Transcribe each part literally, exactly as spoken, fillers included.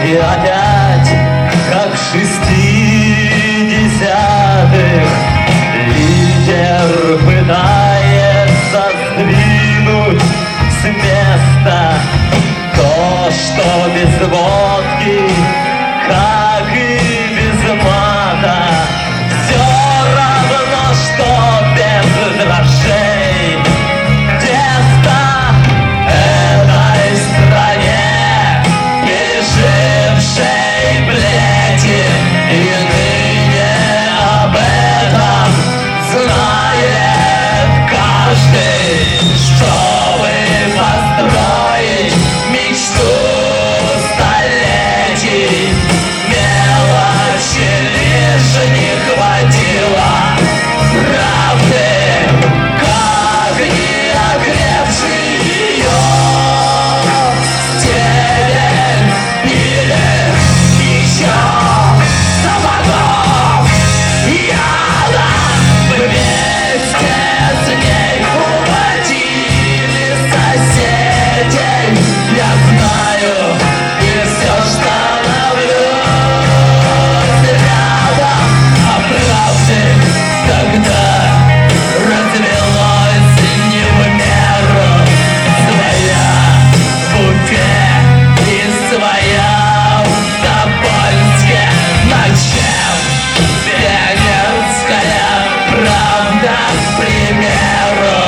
И опять, как в шестидесятых, лидер пытается сдвинуть с места то, что без водки, как и без мата, все равно, что без дрожжей теста. Этой стране, пережившей плети, и ныне об этом знает каждый. Чтобы построить мечту столетий, мелочи лишь не хватило правды, как не окрепший ее стебель или еще сапогов яда. Вместе с ней уводили соседей. Я знаю, и все становлюсь рядом, а правды тогда развелось не в меру. Своя в Уфе и своя в Тобольске, но чем пионерская правда, к примеру,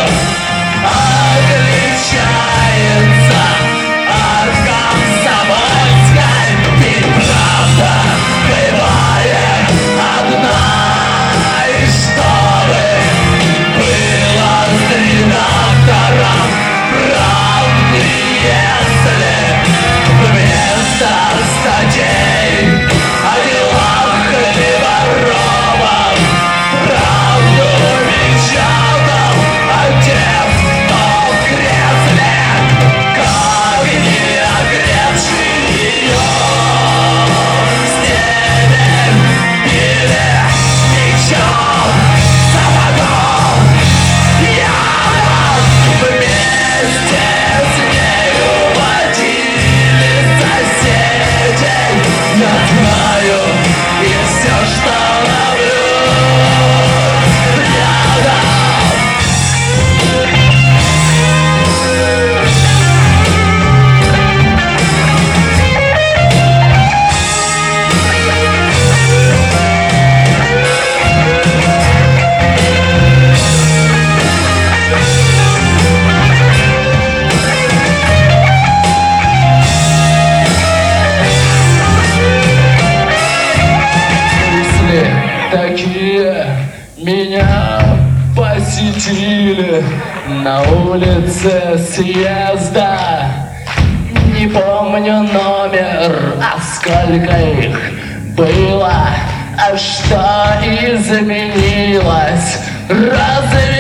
отличается от комсомольской? Ведь правда бывает одна, и чтобы было с редактором правды, если вместо статей о делах Хлеборобов правду печатал отец, но в кресле, как не окрепший ее стебель или еще сапогов яда. Вместе с ней уводили соседей. Я знаю, и все, что становлюсь рядом. Мысли такие меня посетили на улице съезда. Не помню номер, а сколько их было, а что изменилось? Разве